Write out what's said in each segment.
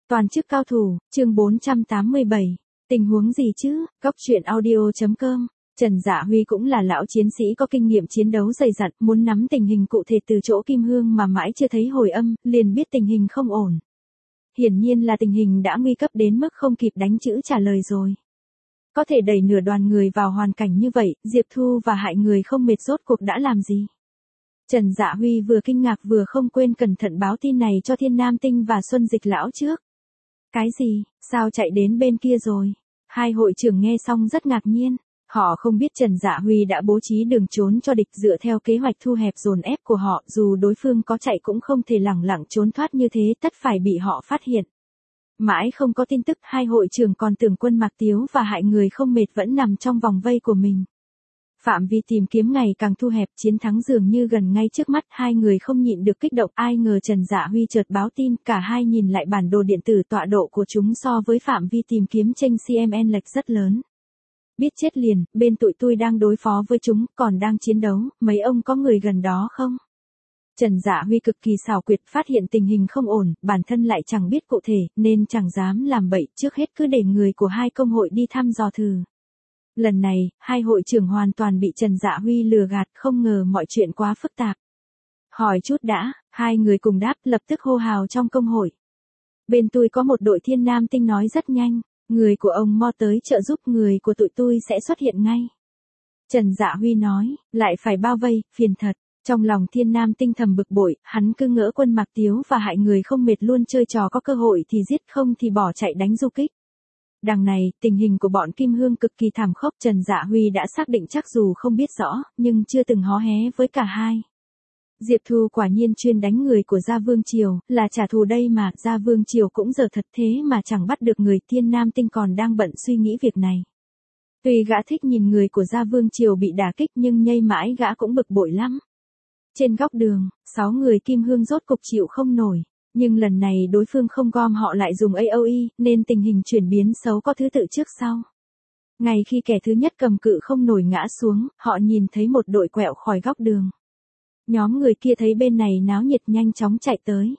Toàn chức cao thủ, chương 487. Tình huống gì chứ? Góc truyện audio.com. Trần Dạ Huy cũng là lão chiến sĩ có kinh nghiệm chiến đấu dày dặn, muốn nắm tình hình cụ thể từ chỗ Kim Hương mà mãi chưa thấy hồi âm, liền biết tình hình không ổn. Hiển nhiên là tình hình đã nguy cấp đến mức không kịp đánh chữ trả lời rồi. Có thể đẩy nửa đoàn người vào hoàn cảnh như vậy, Diệp Thu và hại người không mệt rốt cuộc đã làm gì? Trần Dạ Huy vừa kinh ngạc vừa không quên cẩn thận báo tin này cho Thiên Nam Tinh và Xuân Dịch lão trước. Cái gì, sao chạy đến bên kia rồi? Hai hội trưởng nghe xong rất ngạc nhiên. Họ không biết Trần Dạ Huy đã bố trí đường trốn cho địch dựa theo kế hoạch thu hẹp dồn ép của họ, dù đối phương có chạy cũng không thể lẳng lặng trốn thoát như thế, tất phải bị họ phát hiện. Mãi không có tin tức, hai hội trưởng còn tưởng quân Mạc Tiếu và hại người không mệt vẫn nằm trong vòng vây của mình. Phạm vi tìm kiếm ngày càng thu hẹp, chiến thắng dường như gần ngay trước mắt, hai người không nhịn được kích động, ai ngờ Trần Dạ Huy chợt báo tin, cả hai nhìn lại bản đồ điện tử tọa độ của chúng so với phạm vi tìm kiếm chênh CMN lệch rất lớn. Biết chết liền, bên tụi tôi đang đối phó với chúng, còn đang chiến đấu, mấy ông có người gần đó không? Trần Dạ Huy cực kỳ xảo quyệt, phát hiện tình hình không ổn, bản thân lại chẳng biết cụ thể, nên chẳng dám làm bậy, trước hết cứ để người của hai công hội đi thăm dò thử. Lần này, hai hội trưởng hoàn toàn bị Trần Dạ Huy lừa gạt, không ngờ mọi chuyện quá phức tạp. Hỏi chút đã, hai người cùng đáp, lập tức hô hào trong công hội. Bên tôi có một đội Thiên Nam Tinh nói rất nhanh, người của ông Mo tới trợ giúp, người của tụi tôi sẽ xuất hiện ngay. Trần Dạ Huy nói, lại phải bao vây, phiền thật. Trong lòng Thiên Nam Tinh thầm bực bội, hắn cứ ngỡ quân Mạc Tiếu và hại người không mệt luôn chơi trò có cơ hội thì giết, không thì bỏ chạy đánh du kích. Đằng này, tình hình của bọn Kim Hương cực kỳ thảm khốc, Trần Dạ Huy đã xác định chắc dù không biết rõ, nhưng chưa từng hó hé với cả hai. Diệp Thu quả nhiên chuyên đánh người của Gia Vương Triều, là trả thù đây mà, Gia Vương Triều cũng giờ thật thế mà chẳng bắt được người, Thiên Nam Tinh còn đang bận suy nghĩ việc này. Tuy gã thích nhìn người của Gia Vương Triều bị đả kích nhưng nhây mãi gã cũng bực bội lắm. Trên góc đường, 6 người Kim Hương rốt cục chịu không nổi. Nhưng lần này đối phương không gom họ lại dùng AOE, nên tình hình chuyển biến xấu có thứ tự trước sau. Ngay khi kẻ thứ nhất cầm cự không nổi ngã xuống, họ nhìn thấy một đội quẹo khỏi góc đường. Nhóm người kia thấy bên này náo nhiệt nhanh chóng chạy tới.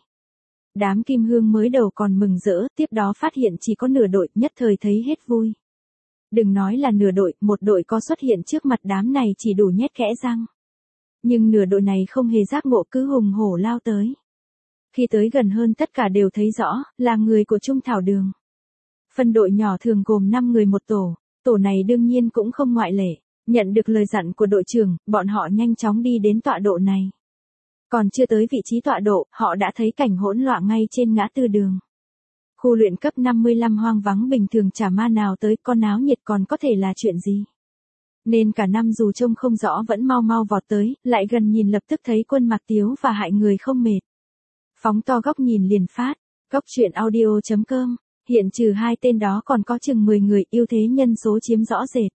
Đám Kim Hương mới đầu còn mừng rỡ, tiếp đó phát hiện chỉ có nửa đội, nhất thời thấy hết vui. Đừng nói là nửa đội, một đội có xuất hiện trước mặt đám này chỉ đủ nhét kẽ răng. Nhưng nửa đội này không hề giác ngộ, cứ hùng hổ lao tới. Khi tới gần hơn tất cả đều thấy rõ, là người của Trung Thảo Đường. Phân đội nhỏ thường gồm 5 người một tổ, tổ này đương nhiên cũng không ngoại lệ. Nhận được lời dặn của đội trưởng, bọn họ nhanh chóng đi đến tọa độ này. Còn chưa tới vị trí tọa độ, họ đã thấy cảnh hỗn loạn ngay trên ngã tư đường. Khu luyện cấp 55 hoang vắng bình thường chả ma nào tới, con náo nhiệt còn có thể là chuyện gì. Nên cả năm dù trông không rõ vẫn mau mau vọt tới, lại gần nhìn lập tức thấy quân Mạc Tiếu và hại người không mệt. Phóng to góc nhìn liền phát, góc truyện audio.com, hiện trừ hai tên đó còn có chừng 10 người, ưu thế nhân số chiếm rõ rệt.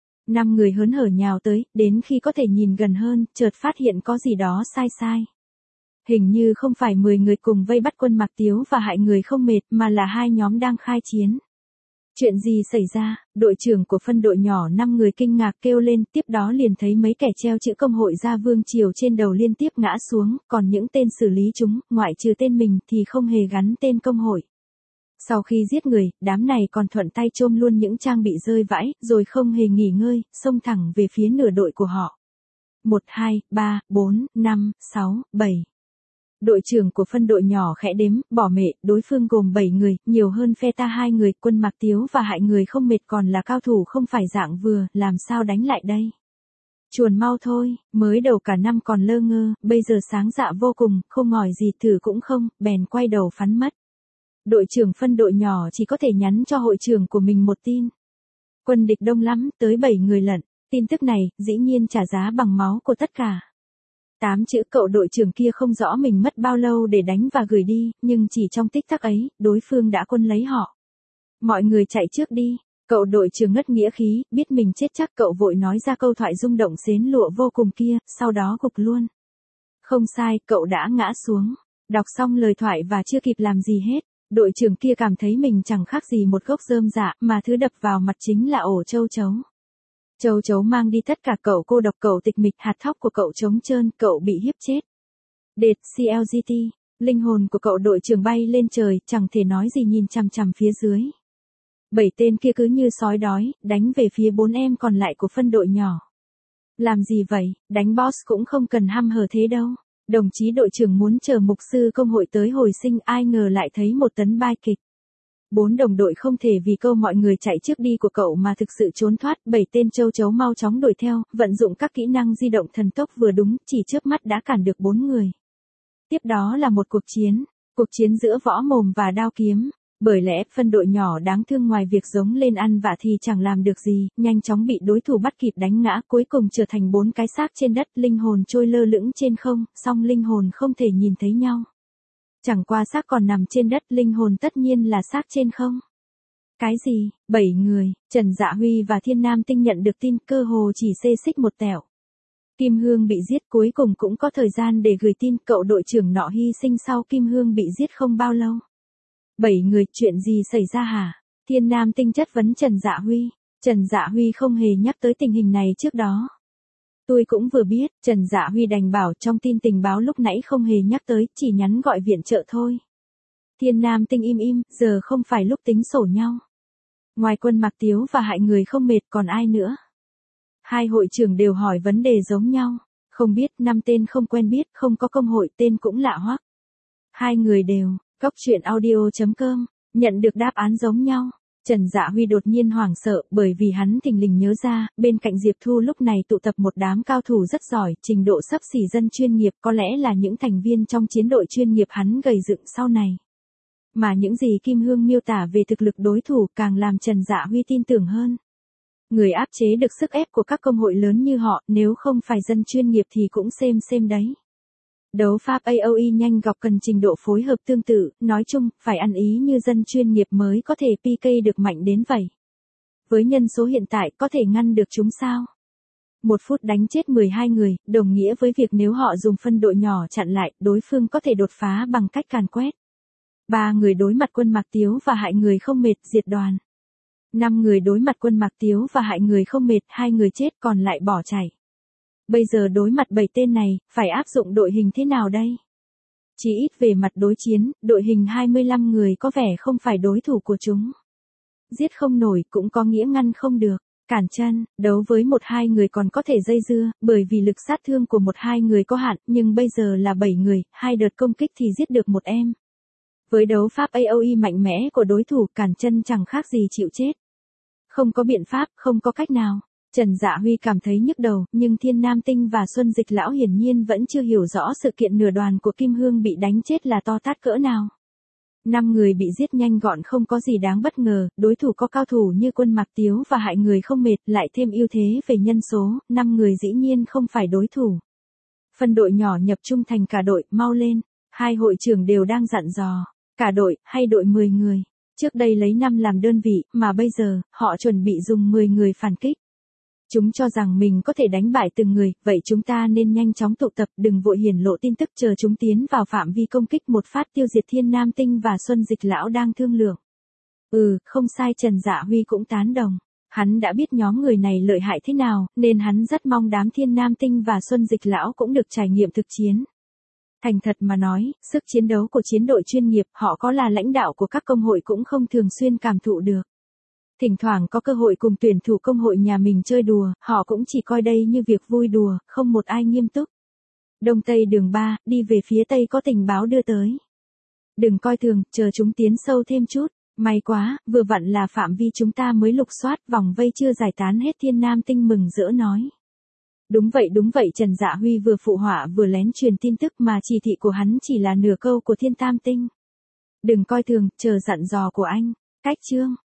5 người hớn hở nhào tới, đến khi có thể nhìn gần hơn, chợt phát hiện có gì đó sai sai. Hình như không phải 10 người cùng vây bắt quân Mạc Tiếu và hại người không mệt, mà là hai nhóm đang khai chiến. Chuyện gì xảy ra? Đội trưởng của phân đội nhỏ 5 người kinh ngạc kêu lên, tiếp đó liền thấy mấy kẻ treo chữ công hội Gia Vương Triều trên đầu liên tiếp ngã xuống, còn những tên xử lý chúng, ngoại trừ tên mình thì không hề gắn tên công hội. Sau khi giết người, đám này còn thuận tay chôm luôn những trang bị rơi vãi, rồi không hề nghỉ ngơi, xông thẳng về phía nửa đội của họ. 1, 2, 3, 4, 5, 6, 7. Đội trưởng của phân đội nhỏ khẽ đếm, bỏ mẹ, đối phương gồm 7 người, nhiều hơn phe ta 2 người, quân Mạc Tiếu và hại người không mệt còn là cao thủ không phải dạng vừa, làm sao đánh lại đây? Chuồn mau thôi, mới đầu cả năm còn lơ ngơ, bây giờ sáng dạ vô cùng, không ngòi gì thử cũng không, bèn quay đầu phắn mất. Đội trưởng phân đội nhỏ chỉ có thể nhắn cho hội trưởng của mình một tin. Quân địch đông lắm, tới 7 người lận, tin tức này, dĩ nhiên trả giá bằng máu của tất cả. 8 chữ cậu đội trưởng kia không rõ mình mất bao lâu để đánh và gửi đi, nhưng chỉ trong tích tắc ấy, đối phương đã quân lấy họ. Mọi người chạy trước đi, cậu đội trưởng ngất nghĩa khí, biết mình chết chắc cậu vội nói ra câu thoại rung động xến lụa vô cùng kia, sau đó gục luôn. Không sai, cậu đã ngã xuống. Đọc xong lời thoại và chưa kịp làm gì hết, đội trưởng kia cảm thấy mình chẳng khác gì một gốc rơm rạ, mà thứ đập vào mặt chính là ổ châu chấu. Châu chấu mang đi tất cả, cậu cô độc, cậu tịch mịch, hạt thóc của cậu trống trơn, cậu bị hiếp chết. Đệt CLGT, Linh hồn của cậu đội trưởng bay lên trời, chẳng thể nói gì nhìn chằm chằm phía dưới. 7 tên kia cứ như sói đói, đánh về phía 4 em còn lại của phân đội nhỏ. Làm gì vậy, đánh boss cũng không cần hăm hở thế đâu. Đồng chí đội trưởng muốn chờ mục sư công hội tới hồi sinh, ai ngờ lại thấy một tấn bai kịch. 4 đồng đội không thể vì câu mọi người chạy trước đi của cậu mà thực sự trốn thoát, 7 tên châu chấu mau chóng đuổi theo, vận dụng các kỹ năng di động thần tốc vừa đúng, chỉ chớp mắt đã cản được 4 người. Tiếp đó là một cuộc chiến giữa võ mồm và đao kiếm. Bởi lẽ, phân đội nhỏ đáng thương ngoài việc giống lên ăn vạ thì chẳng làm được gì, nhanh chóng bị đối thủ bắt kịp đánh ngã, cuối cùng trở thành 4 cái xác trên đất, linh hồn trôi lơ lửng trên không, song linh hồn không thể nhìn thấy nhau. Chẳng qua xác còn nằm trên đất, linh hồn tất nhiên là xác trên không. Cái gì? 7 người, Trần Dạ Huy và Thiên Nam Tinh nhận được tin, cơ hồ chỉ xê xích một tẹo. Kim Hương bị giết, cuối cùng cũng có thời gian để gửi tin, cậu đội trưởng nọ hy sinh sau Kim Hương bị giết không bao lâu. 7 người, chuyện gì xảy ra hả? Thiên Nam Tinh chất vấn Trần Dạ Huy. Trần Dạ Huy không hề nhắc tới tình hình này trước đó. Tôi cũng vừa biết, Trần Dạ Huy đành bảo trong tin tình báo lúc nãy không hề nhắc tới, chỉ nhắn gọi viện trợ thôi. Thiên Nam Tinh im, giờ không phải lúc tính sổ nhau. Ngoài Quân Mạc Tiếu và hại người không mệt còn ai nữa? Hai hội trưởng đều hỏi vấn đề giống nhau. Không biết, 5 tên không quen biết, không có công hội, tên cũng lạ hoắc. Hai người đều, Cóc truyện audio.com, nhận được đáp án giống nhau. Trần Dạ Huy đột nhiên hoảng sợ bởi vì hắn thình lình nhớ ra, bên cạnh Diệp Thu lúc này tụ tập một đám cao thủ rất giỏi, trình độ xấp xỉ dân chuyên nghiệp, có lẽ là những thành viên trong chiến đội chuyên nghiệp hắn gầy dựng sau này. Mà những gì Kim Hương miêu tả về thực lực đối thủ càng làm Trần Dạ Huy tin tưởng hơn. Người áp chế được sức ép của các công hội lớn như họ, nếu không phải dân chuyên nghiệp thì cũng xem đấy. Đấu pháp AOE nhanh gọc cần trình độ phối hợp tương tự, nói chung, phải ăn ý như dân chuyên nghiệp mới có thể PK được mạnh đến vậy. Với nhân số hiện tại, có thể ngăn được chúng sao? 1 phút đánh chết 12 người, đồng nghĩa với việc nếu họ dùng phân đội nhỏ chặn lại, đối phương có thể đột phá bằng cách càn quét. 3 người đối mặt Quân Mạc Tiếu và hại người không mệt, diệt đoàn. 5 người đối mặt Quân Mạc Tiếu và hại người không mệt, 2 người chết còn lại bỏ chạy. Bây giờ đối mặt 7 tên này, phải áp dụng đội hình thế nào đây? Chỉ ít về mặt đối chiến, đội hình 25 người có vẻ không phải đối thủ của chúng. Giết không nổi cũng có nghĩa ngăn không được. Cản chân, đấu với 1-2 người còn có thể dây dưa, bởi vì lực sát thương của 1-2 người có hạn, nhưng bây giờ là 7 người, 2 đợt công kích thì giết được một em. Với đấu pháp AOE mạnh mẽ của đối thủ, cản chân chẳng khác gì chịu chết. Không có biện pháp, không có cách nào. Trần Dạ Huy cảm thấy nhức đầu, nhưng Thiên Nam Tinh và Xuân Dịch Lão hiển nhiên vẫn chưa hiểu rõ sự kiện nửa đoàn của Kim Hương bị đánh chết là to tát cỡ nào. 5 người bị giết nhanh gọn không có gì đáng bất ngờ, đối thủ có cao thủ như Quân Mạc Tiếu và hại người không mệt, lại thêm ưu thế về nhân số, 5 người dĩ nhiên không phải đối thủ. Phân đội nhỏ nhập trung thành cả đội, mau lên. Hai hội trưởng đều đang dặn dò, cả đội, hay đội 10 người. Trước đây lấy 5 làm đơn vị, mà bây giờ, họ chuẩn bị dùng 10 người phản kích. Chúng cho rằng mình có thể đánh bại từng người, vậy chúng ta nên nhanh chóng tụ tập, đừng vội hiển lộ tin tức, chờ chúng tiến vào phạm vi công kích một phát tiêu diệt Thiên Nam Tinh và Xuân Dịch Lão đang thương lượng. Không sai, Trần Dạ Huy cũng tán đồng. Hắn đã biết nhóm người này lợi hại thế nào, nên hắn rất mong đám Thiên Nam Tinh và Xuân Dịch Lão cũng được trải nghiệm thực chiến. Thành thật mà nói, sức chiến đấu của chiến đội chuyên nghiệp, họ có là lãnh đạo của các công hội cũng không thường xuyên cảm thụ được. Thỉnh thoảng có cơ hội cùng tuyển thủ công hội nhà mình chơi đùa, họ cũng chỉ coi đây như việc vui đùa, không một ai nghiêm túc. Đông Tây đường 3, đi về phía Tây có tình báo đưa tới. Đừng coi thường, chờ chúng tiến sâu thêm chút. May quá, vừa vặn là phạm vi chúng ta mới lục soát, vòng vây chưa giải tán hết. Thiên Nam Tinh mừng rỡ nói. Đúng vậy, Trần Dạ Huy vừa phụ họa vừa lén truyền tin tức mà chỉ thị của hắn chỉ là nửa câu của Thiên Tam Tinh. Đừng coi thường, chờ dặn dò của anh. Cách chương.